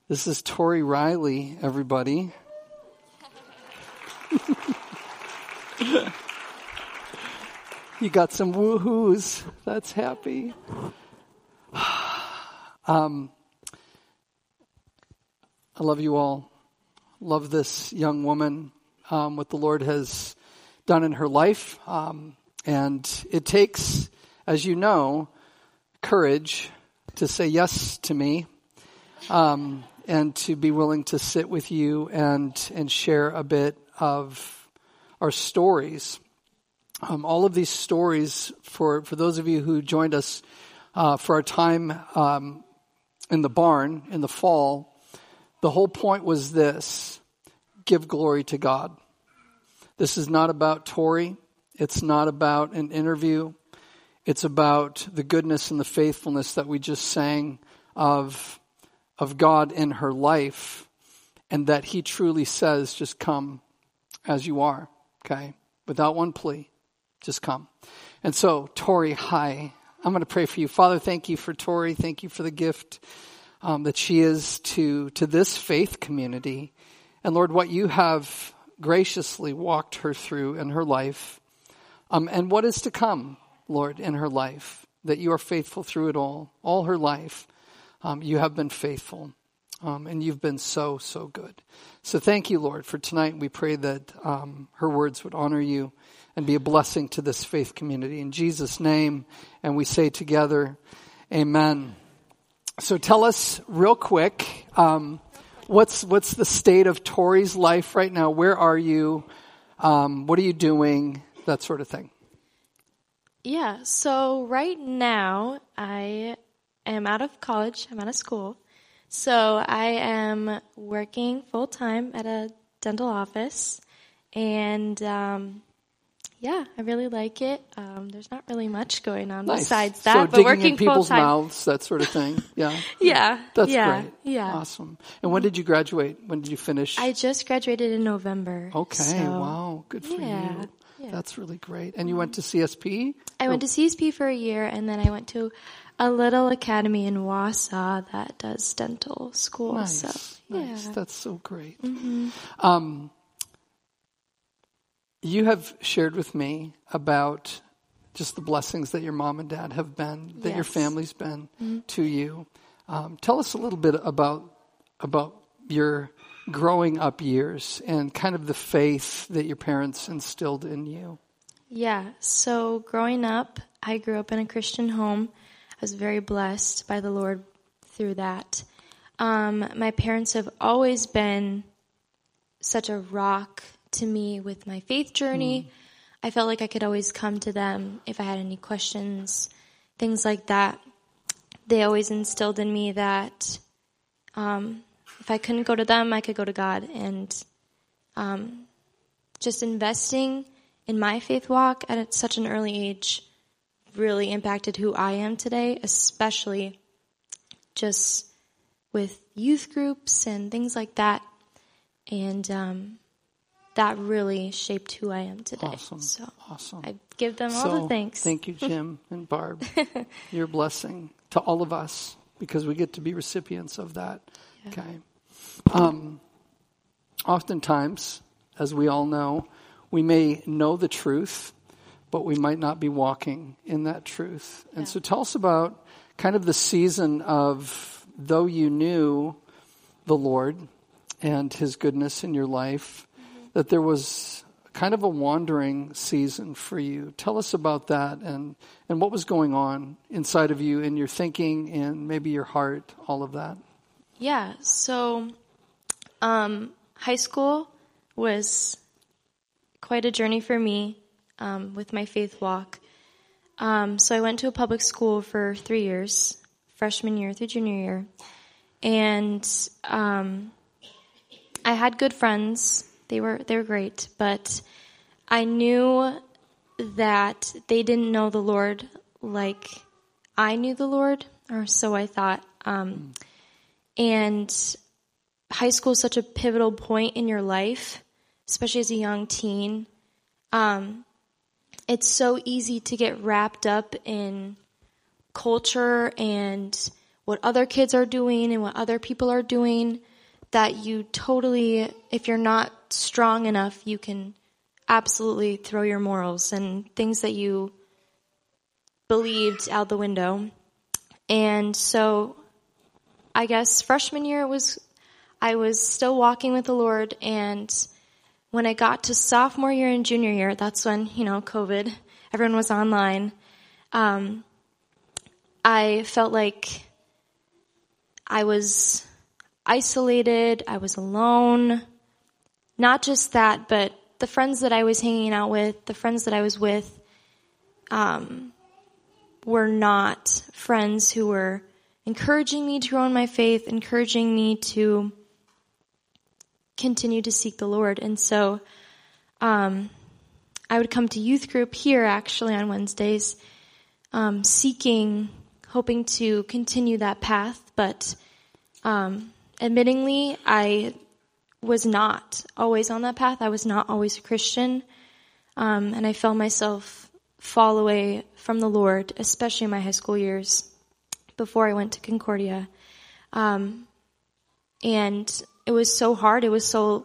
This is Tori Riley, everybody. You got some woohoos. That's happy. I love you all. Love this young woman, what the Lord has done in her life. And it takes, as you know, courage to say yes to me. And to be willing to sit with you and share a bit of our stories. All of these stories, for those of you who joined us for our time in the barn in the fall, the whole point was this: give glory to God. This is not about Tori. It's not about an interview. It's about the goodness and the faithfulness that we just sang of God in her life, and that he truly says, just come as you are, okay? Without one plea, just come. And so, Tori, hi. I'm going to pray for you. Father, thank you for Tori. Thank you for the gift that she is to this faith community. And Lord, what you have graciously walked her through in her life, and what is to come, Lord, in her life, that you are faithful through it all her life. You have been faithful, and you've been so, so good. So thank you, Lord, for tonight. We pray that her words would honor you and be a blessing to this faith community. In Jesus' name, and we say together, amen. So tell us real quick, what's the state of Tori's life right now? Where are you? What are you doing? That sort of thing. Yeah, so right now I am out of college. I'm out of school. So I am working full-time at a dental office. And, I really like it. There's not really much going on besides that. So but digging working in people's full-time. mouths, that sort of thing. Yeah. Yeah. That's yeah, great. Yeah. Awesome. And when did you graduate? When did you finish? I just graduated in November. Okay. So, wow. Good for you. Yeah. That's really great. And you went to CSP? I went to CSP for a year, and then I went to a little academy in Wausau that does dental school. Nice. So, Nice. That's so great. Mm-hmm. You have shared with me about just the blessings that your mom and dad have been, that your family's been to you. Tell us a little bit about your growing up years and kind of the faith that your parents instilled in you. Yeah, so growing up, I grew up in a Christian home. I was very blessed by the Lord through that. My parents have always been such a rock to me with my faith journey. I felt like I could always come to them if I had any questions, things like that. They always instilled in me that if I couldn't go to them, I could go to God. And just investing in my faith walk at such an early age really impacted who I am today, especially just with youth groups and things like that. And that really shaped who I am today. Awesome. So awesome. I give them all the thanks. Thank you, Jim and Barb. You're a blessing to all of us because we get to be recipients of that. Yeah. Okay. Oftentimes, as we all know, we may know the truth, but we might not be walking in that truth. And so tell us about kind of the season of, though you knew the Lord and his goodness in your life, that there was kind of a wandering season for you. Tell us about that and what was going on inside of you in your thinking and maybe your heart, all of that. Yeah, so high school was quite a journey for me with my faith walk. So I went to a public school for 3 years, freshman year through junior year. And I had good friends. They were great, but I knew that they didn't know the Lord like I knew the Lord, or so I thought. And high school is such a pivotal point in your life, especially as a young teen. It's so easy to get wrapped up in culture and what other kids are doing and what other people are doing, that you totally, if you're not strong enough, you can absolutely throw your morals and things that you believed out the window. And so I guess freshman year I was still walking with the Lord, and when I got to sophomore year and junior year, that's when, COVID, everyone was online. I felt like I was isolated, I was alone. Not just that, but the friends that I was hanging out with, the friends that I was with, were not friends who were encouraging me to grow in my faith, encouraging me to continue to seek the Lord. And so I would come to youth group here actually on Wednesdays, hoping to continue that path, but admittingly, I was not always on that path. I was not always a Christian, and I felt myself fall away from the Lord, especially in my high school years before I went to Concordia. And it was so hard. It was so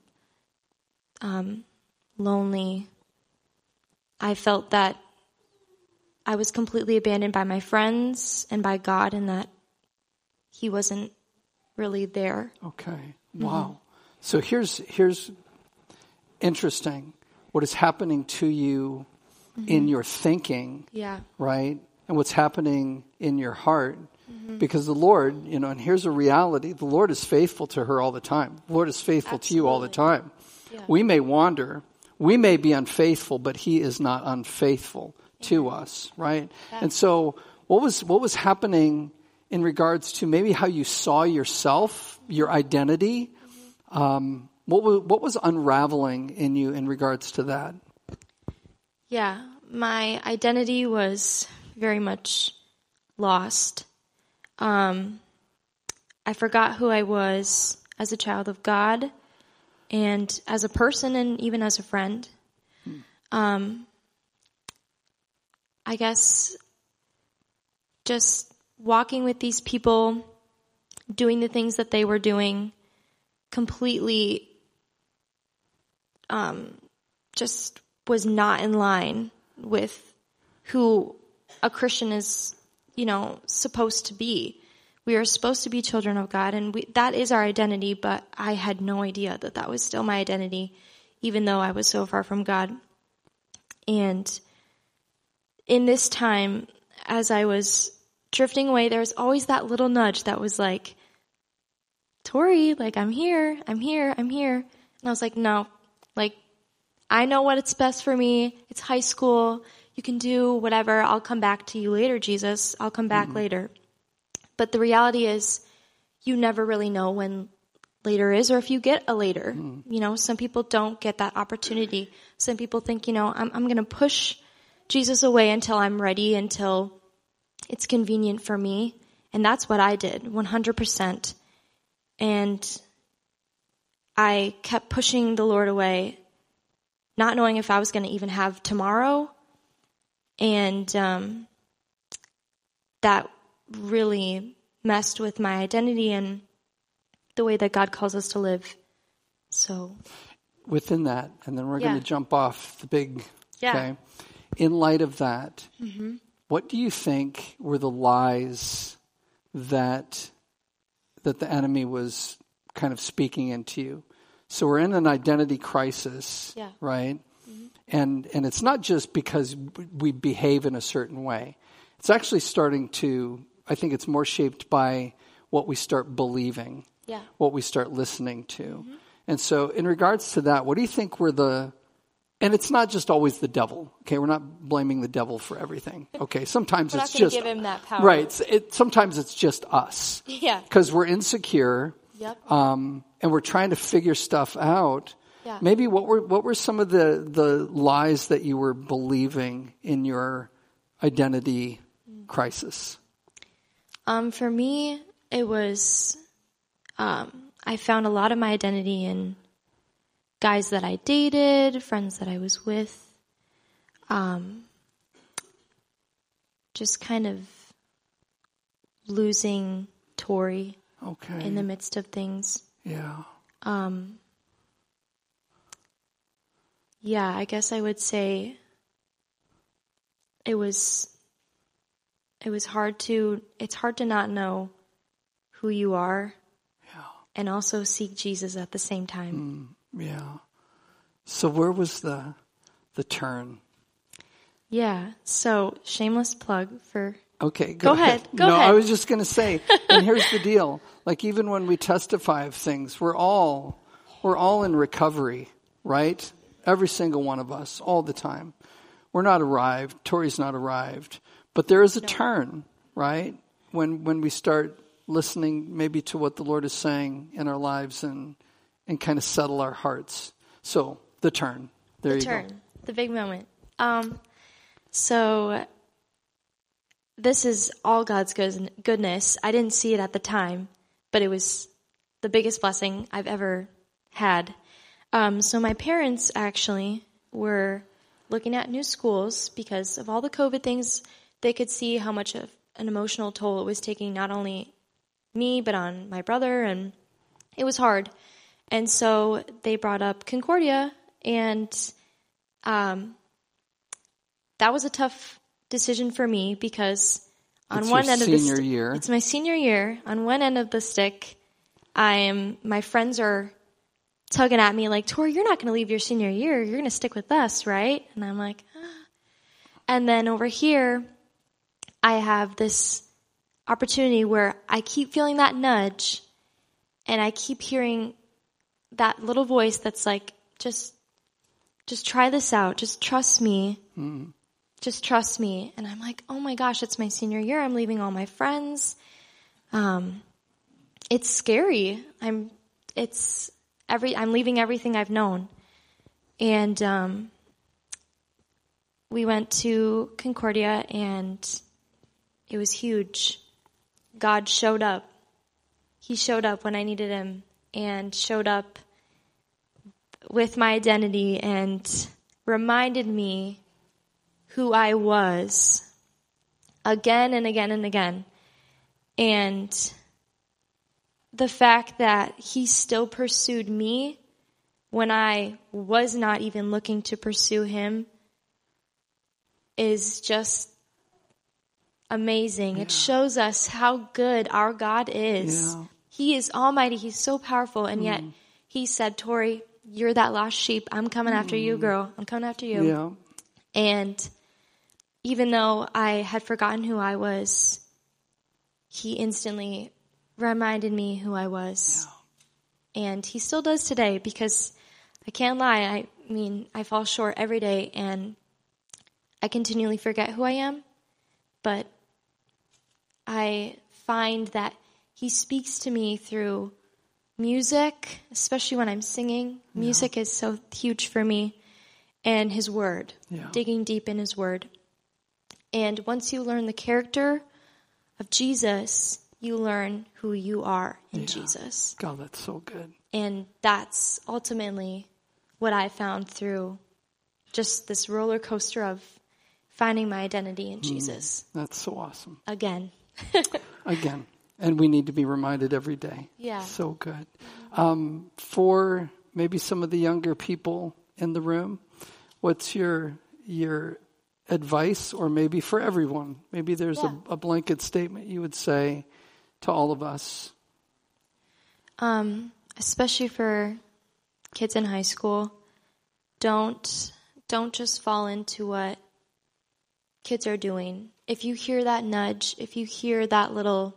lonely. I felt that I was completely abandoned by my friends and by God, and that He wasn't really there. Okay. Wow. So here's interesting. What is happening to you in your thinking, right? And what's happening in your heart. Because the Lord, and here's a reality. The Lord is faithful to her all the time. The Lord is faithful to you all the time. Yeah. We may wander. We may be unfaithful, but He is not unfaithful to us, right? Yeah. And so what was happening in regards to maybe how you saw yourself, your identity? What was unraveling in you in regards to that? Yeah, my identity was very much lost. I forgot who I was as a child of God and as a person and even as a friend. I guess just walking with these people, doing the things that they were doing, completely just was not in line with who a Christian is, supposed to be. We are supposed to be children of God, and that is our identity, but I had no idea that was still my identity, even though I was so far from God. And in this time, as I was drifting away, there was always that little nudge that was like, Tori, I'm here. And I was like, no, I know what it's best for me. It's high school. You can do whatever. I'll come back to you later, Jesus. I'll come back later. But the reality is, you never really know when later is, or if you get a later. Some people don't get that opportunity. Some people think, I'm going to push Jesus away until I'm ready, until it's convenient for me. And that's what I did, 100%. And I kept pushing the Lord away, not knowing if I was going to even have tomorrow. And that really messed with my identity and the way that God calls us to live. So within that, and then we're going to jump off the big, okay? In light of that, what do you think were the lies that the enemy was kind of speaking into you? So we're in an identity crisis, right? And it's not just because we behave in a certain way. It's actually starting to, I think it's more shaped by what we start believing, what we start listening to. And so in regards to that, what do you think were and it's not just always the devil, okay? We're not blaming the devil for everything, okay? Sometimes it's just... give him that power. Right. Sometimes it's just us. Yeah. Because we're insecure, and we're trying to figure stuff out. Yeah. Maybe what were some of the lies that you were believing in your identity crisis? For me, it was, I found a lot of my identity in guys that I dated, friends that I was with, just kind of losing Tori Okay. in the midst of things. Yeah. Yeah, I guess I would say it's hard to not know who you are and also seek Jesus at the same time. Yeah. So where was the turn? Yeah. So shameless plug for. Okay, Go ahead. Go no, ahead. I was just going to say, and here's the deal. Like even when we testify of things, we're all in recovery, right? Every single one of us, all the time. We're not arrived. Tori's not arrived. But there is a turn, right? When we start listening maybe to what the Lord is saying in our lives and kind of settle our hearts. So the turn. There you go. The big moment. So this is all God's goodness. I didn't see it at the time, but it was the biggest blessing I've ever had. So my parents actually were looking at new schools because of all the COVID things. They could see how much of an emotional toll it was taking not only me, but on my brother, and it was hard. And so they brought up Concordia, and that was a tough decision for me because on one end of the stick, it's my senior year. On one end of the stick, my friends are tugging at me like, Tori, you're not going to leave your senior year. You're going to stick with us, right? And I'm like, ah. And then over here, I have this opportunity where I keep feeling that nudge and I keep hearing that little voice that's like, just try this out. Just trust me. Just trust me. And I'm like, oh my gosh, it's my senior year. I'm leaving all my friends. It's scary. I'm leaving everything I've known. And we went to Concordia, and it was huge. God showed up. He showed up when I needed him, and showed up with my identity and reminded me who I was again and again and again. And the fact that he still pursued me when I was not even looking to pursue him is just amazing. Yeah. It shows us how good our God is. Yeah. He is almighty. He's so powerful. And yet he said, Tori, you're that lost sheep. I'm coming after you, girl. I'm coming after you. Yeah. And even though I had forgotten who I was, he instantly reminded me who I was. Yeah. And he still does today, because I can't lie. I mean, I fall short every day and I continually forget who I am. But I find that he speaks to me through music, especially when I'm singing. Yeah. Music is so huge for me. And his word, digging deep in his word. And once you learn the character of Jesus, you learn who you are in Jesus. God, that's so good. And that's ultimately what I found through just this roller coaster of finding my identity in Jesus. That's so awesome. Again. Again. And we need to be reminded every day. Yeah. So good. For maybe some of the younger people in the room, what's your advice, or maybe for everyone? Maybe there's a blanket statement you would say to all of us. Especially for kids in high school, don't just fall into what kids are doing. If you hear that nudge, if you hear that little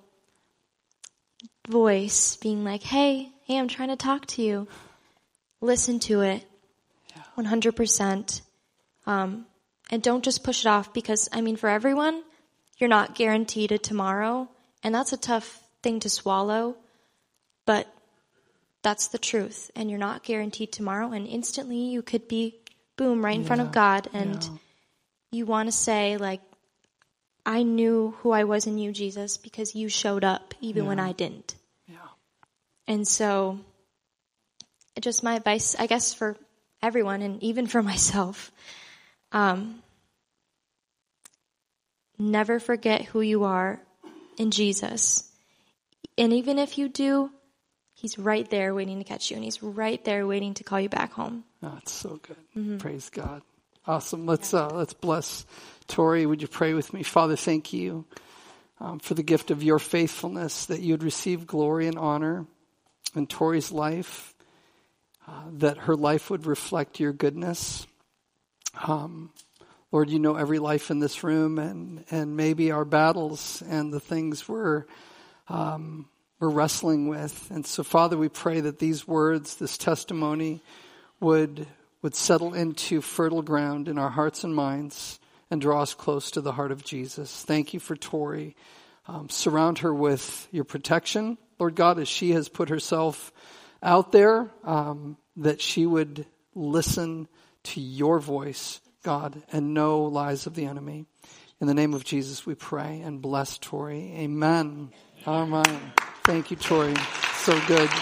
voice being like, hey, I'm trying to talk to you, listen to it 100%. And don't just push it off, because, I mean, for everyone, you're not guaranteed a tomorrow, and that's a tough thing to swallow, but that's the truth, and you're not guaranteed tomorrow, and instantly you could be, boom, right in front of God, and you want to say, like, I knew who I was in you, Jesus, because you showed up even when I didn't. Yeah. And so, just my advice, I guess, for everyone, and even for myself, never forget who you are in Jesus. And even if you do, he's right there waiting to catch you, and he's right there waiting to call you back home. Oh, it's so good. Mm-hmm. Praise God. Awesome. Let's bless Tori. Would you pray with me? Father, thank you for the gift of your faithfulness, that you'd receive glory and honor in Tori's life, that her life would reflect your goodness. Lord, you know every life in this room, and maybe our battles and the things we're wrestling with. And so, Father, we pray that these words, this testimony, would settle into fertile ground in our hearts and minds and draw us close to the heart of Jesus. Thank you for Tori. Surround her with your protection, Lord God, as she has put herself out there, that she would listen to your voice, God, and no lies of the enemy. In the name of Jesus, we pray and bless Tori. Amen. Amen. Thank you, Tori. So good.